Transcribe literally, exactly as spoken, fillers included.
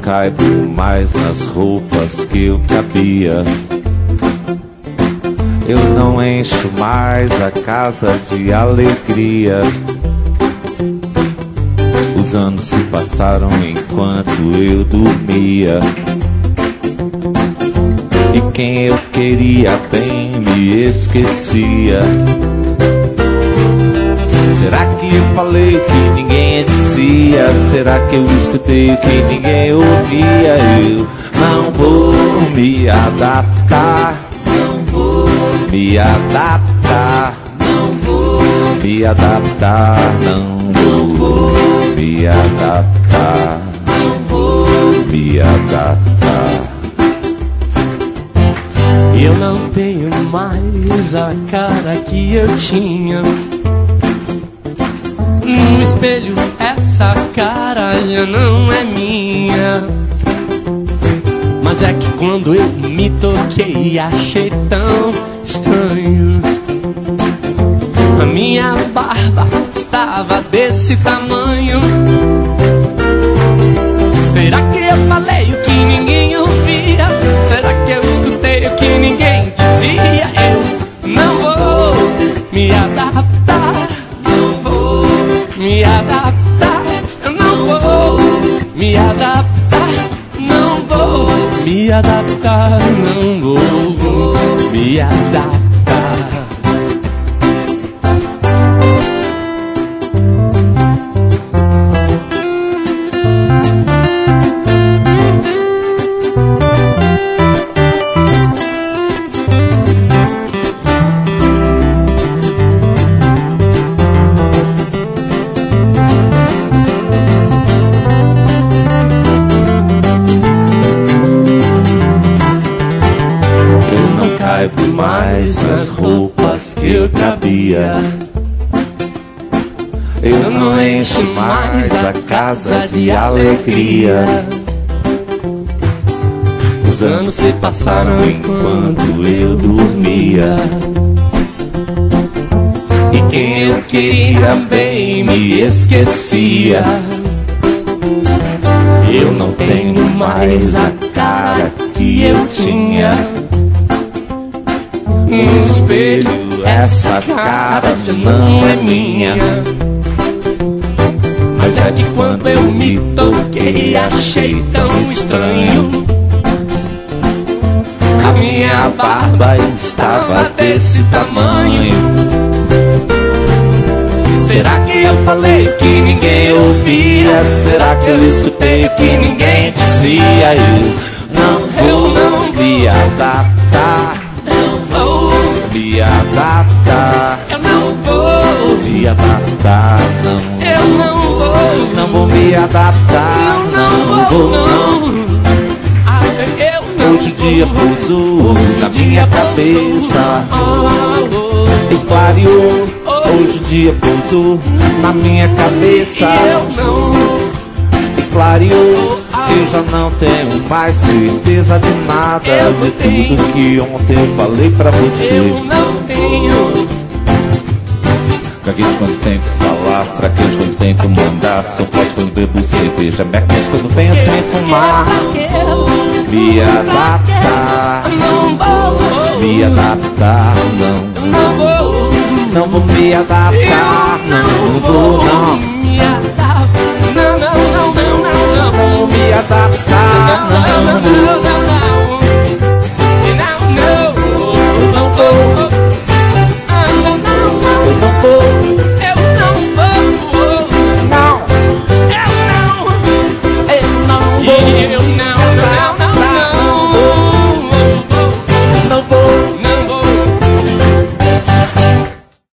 caibo mais nas roupas que eu cabia. Eu não encho mais a casa de alegria. Os anos se passaram enquanto eu dormia. E quem eu queria bem me esquecia. Será que eu falei o que ninguém dizia? Será que eu escutei o que ninguém ouvia? Eu não vou me adaptar. Não vou me adaptar. Não vou me adaptar. Não vou me adaptar. Não vou me adaptar. Eu não tenho mais a cara que eu tinha. No espelho essa cara já não é minha. Mas é que quando eu me toquei achei tão estranho. A minha barba estava desse tamanho. Será que eu falei o que ninguém ouvia? Será que eu escutei o que ninguém dizia? Eu não vou me adaptar. Não vou me adaptar. Eu não vou me adaptar. Não vou me adaptar. Não vou me adaptar. Mais nas roupas que eu cabia. Eu não encho mais a casa de alegria. Os anos se passaram enquanto eu dormia. E quem eu queria bem me esquecia. Eu não tenho mais a cara que eu tinha. No espelho essa cara já não é minha. Mas é que quando eu me toquei achei tão estranho. A minha barba estava desse tamanho. Será que eu falei o que ninguém ouvia? Será que eu escutei o que ninguém dizia? Eu não vou não me adaptar. Me adaptar. Eu não vou me adaptar. Não. Eu não vou. Não vou me adaptar. Não, não, não vou não. Ah, eu não. Hoje o dia pousou na minha cabeça e clareou. Hoje o dia pousou na minha cabeça eu não. e clareou. Eu já não tenho mais certeza de nada. De tudo que ontem eu falei pra você. Eu não tenho. Gaguejo quando tento falar, fraquejo quando tento mandar. Sou forte quando bebo cerveja, me aqueço quando penso sem fumar. Me adaptar. Não vou. Me adaptar, não. Não vou. Não vou me adaptar. Não vou, não. Me adaptar. Não, não, não, não, não, não. Não vou me adaptar. Não, não, não.